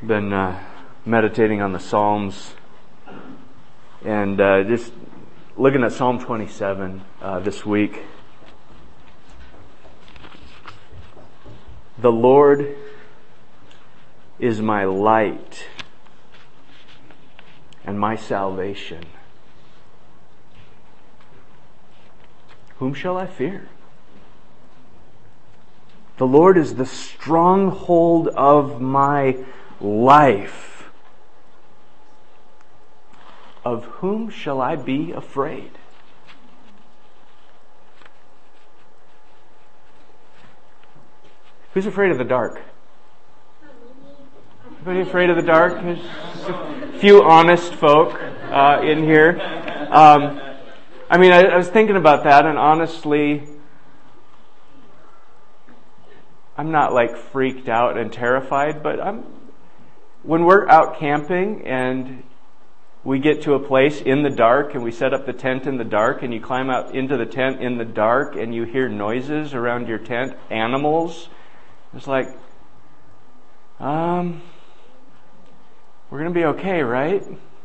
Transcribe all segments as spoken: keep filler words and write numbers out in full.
been uh, meditating on the Psalms and uh, just looking at Psalm twenty-seven uh, this week. The Lord is my light and my salvation. Whom shall I fear? The Lord is the stronghold of my life. Of whom shall I be afraid? Who's afraid of the dark? Anybody afraid of the dark? There's a few honest folk uh, in here. Um, I mean, I, I was thinking about that, and honestly, I'm not like freaked out and terrified, but I'm. When we're out camping and we get to a place in the dark and we set up the tent in the dark and you climb out into the tent in the dark and you hear noises around your tent, animals, it's like, um, we're going to be okay, right?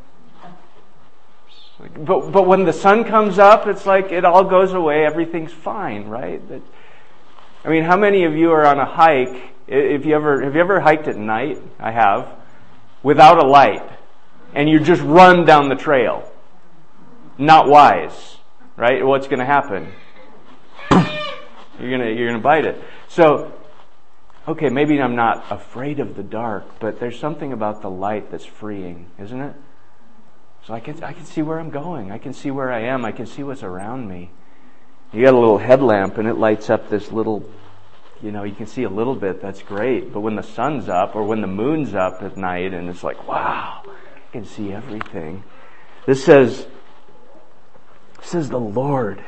Like, but but when the sun comes up, it's like it all goes away, everything's fine, right? That, I mean, how many of you are on a hike? If you ever have you ever hiked at night? I have, without a light, and you just run down the trail. Not wise, right? What's going to happen? You're gonna you're gonna bite it. So, okay, maybe I'm not afraid of the dark, but there's something about the light that's freeing, isn't it? So I can I can see where I'm going. I can see where I am. I can see what's around me. You got a little headlamp and it lights up this little, you know, you can see a little bit, that's great. But when the sun's up or when the moon's up at night and it's like, wow, I can see everything. This says, says the Lord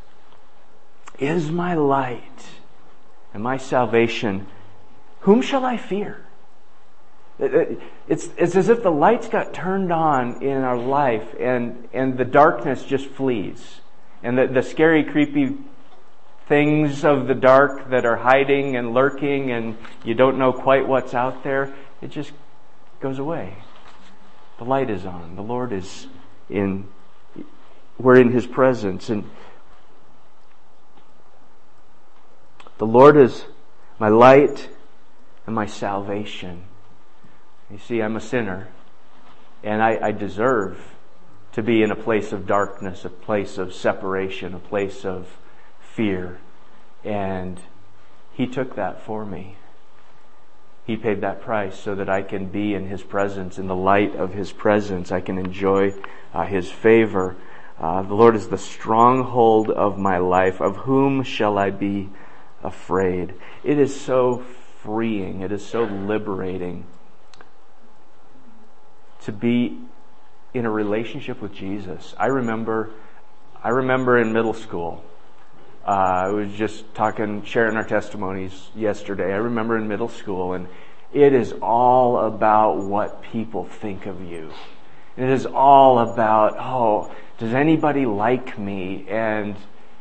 is my light and my salvation. Whom shall I fear? It's, it's as if the lights got turned on in our life and, and the darkness just flees. And the, the scary, creepy things of the dark that are hiding and lurking and you don't know quite what's out there, it just goes away. The light is on. The Lord is in, we're in His presence. And the Lord is my light and my salvation. You see, I'm a sinner and I, I deserve to be in a place of darkness, a place of separation, a place of fear. And He took that for me. He paid that price so that I can be in His presence, in the light of His presence. I can enjoy uh, His favor. Uh, the Lord is the stronghold of my life. Of whom shall I be afraid? It is so freeing. It is so liberating to be in a relationship with Jesus. I remember, I remember in middle school, uh, I was just talking, sharing our testimonies yesterday. I remember in middle school, and it is all about what people think of you. It is all about, oh, does anybody like me? And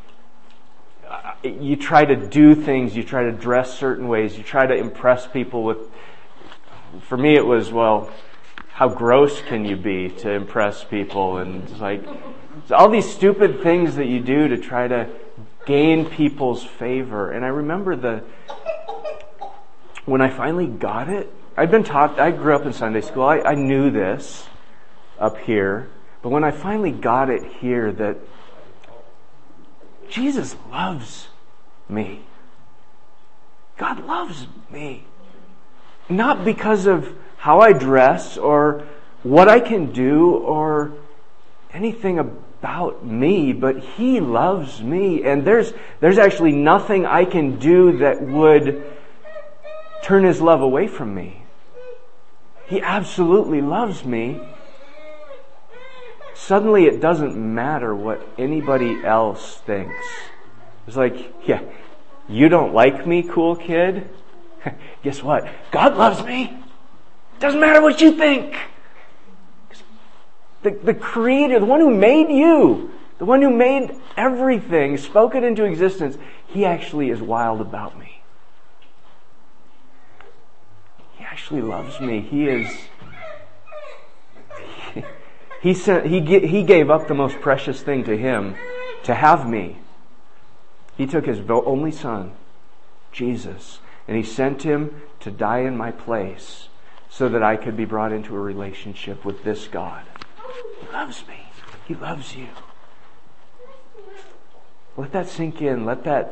you try to do things, you try to dress certain ways, you try to impress people with, for me it was, well, how gross can you be to impress people? And it's like, it's all these stupid things that you do to try to gain people's favor. And I remember the, when I finally got it, I'd been taught, I grew up in Sunday school, I, I knew this up here, but when I finally got it here that Jesus loves me. God loves me. Not because of how I dress or what I can do or anything about me, but He loves me. And there's there's actually nothing I can do that would turn His love away from me. He absolutely loves me. Suddenly it doesn't matter what anybody else thinks. It's like, yeah, you don't like me, cool kid? Guess what? God loves me. Doesn't matter what you think. The, the Creator, the one who made you, the one who made everything, spoke it into existence, He actually is wild about me. He actually loves me. He is... He, he, sent, he, he gave up the most precious thing to Him to have me. He took His only Son, Jesus, and He sent Him to die in my place so that I could be brought into a relationship with this God. He loves me. He loves you. Let that sink in. Let that...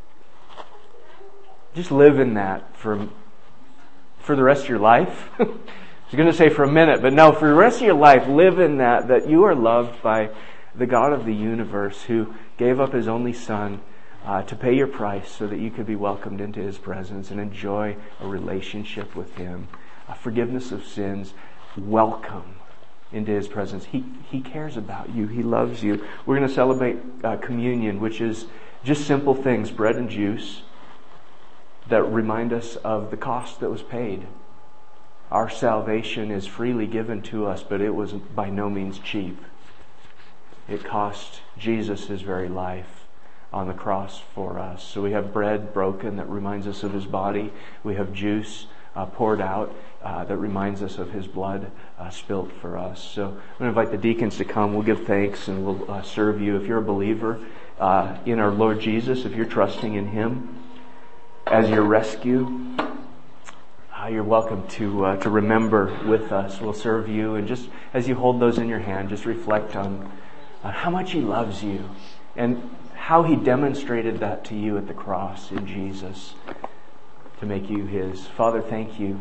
Just live in that for, for the rest of your life. I was going to say for a minute, but no, for the rest of your life, live in that, that you are loved by the God of the universe who gave up His only Son uh, to pay your price so that you could be welcomed into His presence and enjoy a relationship with Him, a forgiveness of sins, welcome into His presence. He He cares about you. He loves you. We're going to celebrate uh, communion, which is just simple things, bread and juice, that remind us of the cost that was paid. Our salvation is freely given to us, but it was by no means cheap. It cost Jesus His very life on the cross for us. So we have bread broken that reminds us of His body. We have juice uh, poured out uh, that reminds us of His blood uh, spilt for us. So I'm going to invite the deacons to come. We'll give thanks and we'll uh, serve you. If you're a believer uh, in our Lord Jesus, if you're trusting in Him as your rescue, uh, you're welcome to uh, to remember with us. We'll serve you, and just as you hold those in your hand, just reflect on, on how much He loves you and how He demonstrated that to you at the cross in Jesus to make you His. Father, thank you.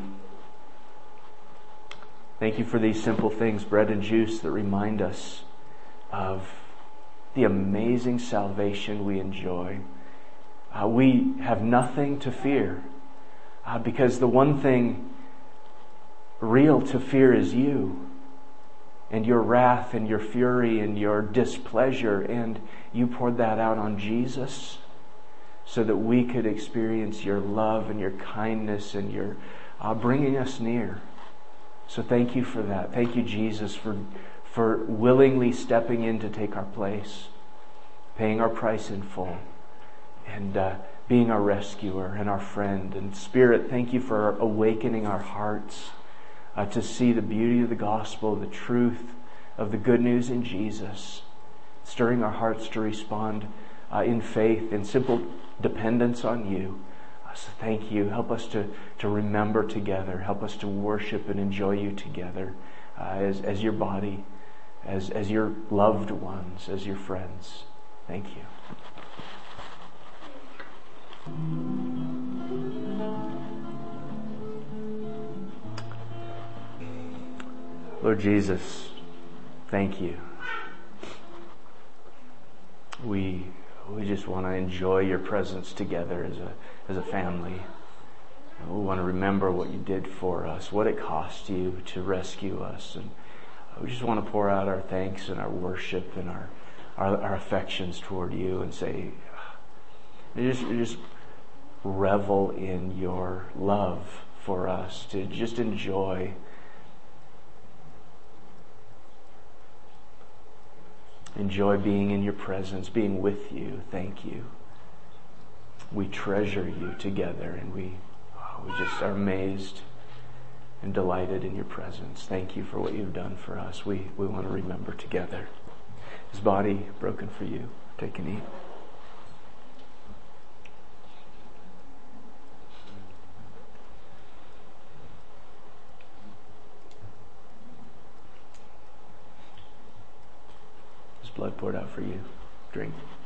Thank you for these simple things, bread and juice, that remind us of the amazing salvation we enjoy. Uh, we have nothing to fear uh, because the one thing real to fear is you and your wrath and your fury and your displeasure, and you poured that out on Jesus so that we could experience your love and your kindness and your uh, bringing us near. So thank you for that. Thank you, Jesus, for for willingly stepping in to take our place, paying our price in full, and uh, being our rescuer and our friend. And Spirit, thank you for awakening our hearts uh, to see the beauty of the gospel, the truth of the good news in Jesus, stirring our hearts to respond uh, in faith, in simple dependence on you. Uh, so thank you. Help us to, to remember together. Help us to worship and enjoy you together uh, as, as your body, as, as your loved ones, as your friends. Thank you. Lord Jesus, thank you. We we just want to enjoy your presence together as a as a family. We want to remember what you did for us, what it cost you to rescue us, and we just want to pour out our thanks and our worship and our our, our affections toward you and say, just just revel in your love for us, to just enjoy enjoy being in your presence, being with you. Thank you. We treasure you together, and we oh, we just are amazed and delighted in your presence. Thank you for what you've done for us. We we want to remember together. His body broken for you. Take and eat. Blood poured out for you. Drink.